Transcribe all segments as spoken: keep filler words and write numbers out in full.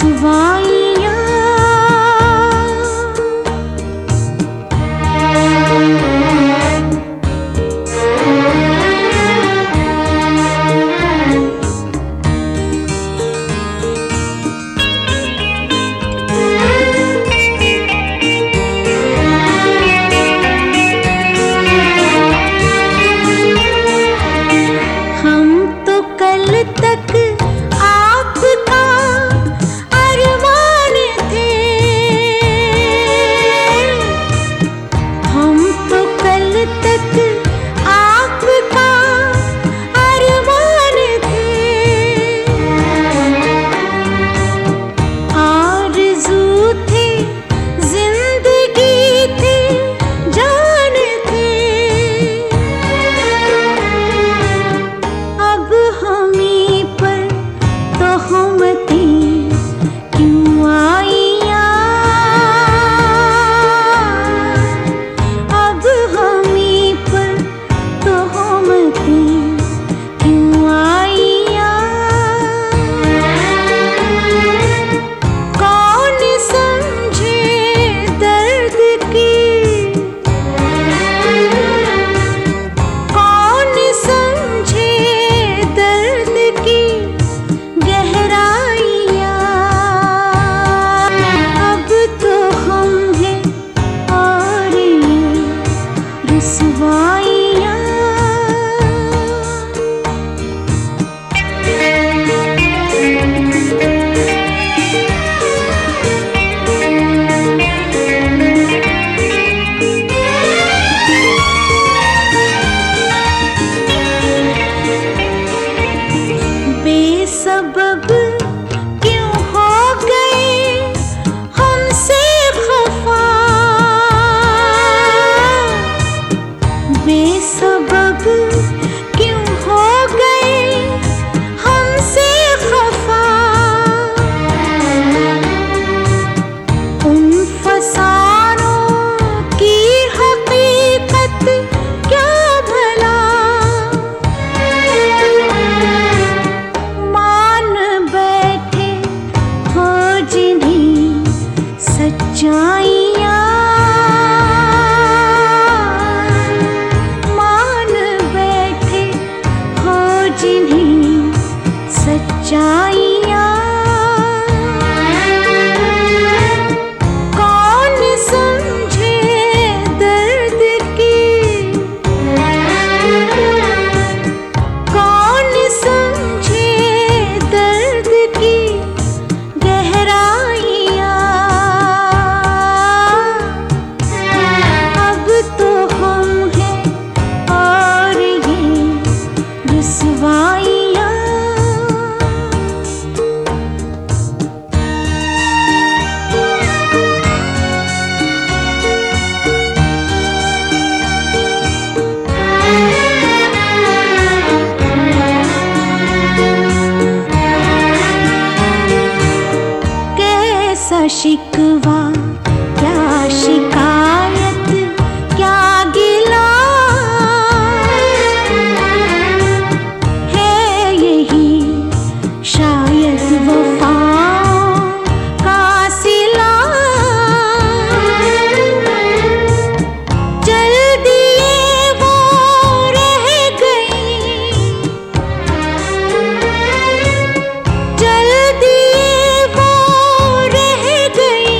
रुसवाइयाँ। हम तो कल तक आपका अरमान थे, हम तो कल तक आपका अरमान थे। आरज़ू थे, जिंदगी थी, जान थे। अब हमी पर तोहमतें क्यों आईयाँ, अब हमी पर तोहमतें क्यों आईयाँ। कौन समझे दर्द की, कौन समझे दर्द की गहराइयाँ। अब तो हम हैं और ये रुसवाइयाँ। बेसबब क्यों हो गए हमसे खफा, बेसबब क्यों हो गए हमसे खफा। उन फसानों की हकीकत क्या भला, मान बैठे हो जिन्हीं सच्चाइयाँ, मान बैठे हो जिन्हीं सच्चाइयाँ। कौन समझे दर्द की, कौन समझे दर्द की गहराइयाँ। अब तो हम हैं और ये रुसवाइयाँ। कैसा शिकवा, क्या शिकायत, क्या गिला है यही शायद वफाओं का सिला। चल दिए वो रह गई, चल दिए वो रह गई।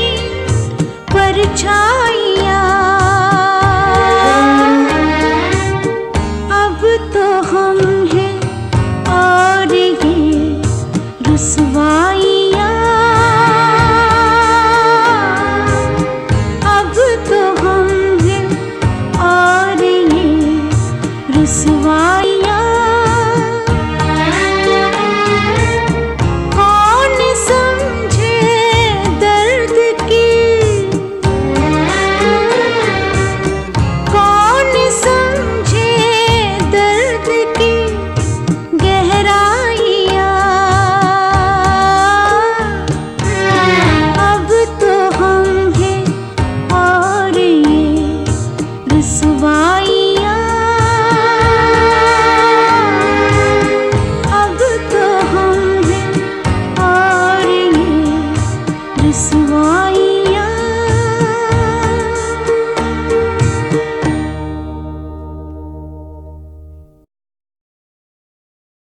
सिवा